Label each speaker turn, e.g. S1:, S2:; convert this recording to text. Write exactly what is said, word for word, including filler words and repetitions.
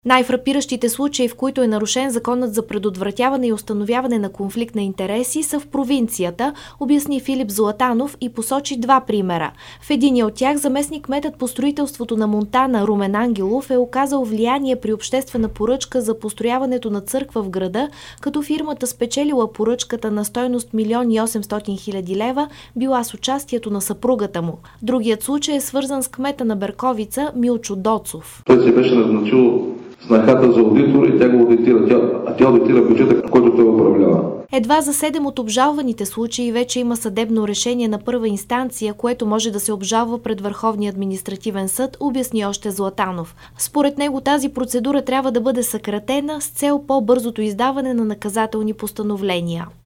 S1: Най-фрапиращите случаи, в които е нарушен законът за предотвратяване и установяване на конфликт на интереси, са в провинцията, обясни Филип Златанов и посочи два примера. В единия от тях заместник-кметът по строителството на Монтана Румен Ангелов е оказал влияние при обществена поръчка за построяването на църква в града, като фирмата спечелила поръчката на стойност милион и осемстотин хиляди лева, била с участието на съпругата му. Другият случай е свързан с кмета на Берковица Милчо Доцов.
S2: Той се беше назначил снахата за аудитор и тя го аудитира, тя, а тя аудитира бюджета, който той управлява.
S1: Едва за седем от обжалваните случаи вече има съдебно решение на първа инстанция, което може да се обжалва пред Върховния административен съд, обясни още Златанов. Според него тази процедура трябва да бъде съкратена с цел по-бързото издаване на наказателни постановления.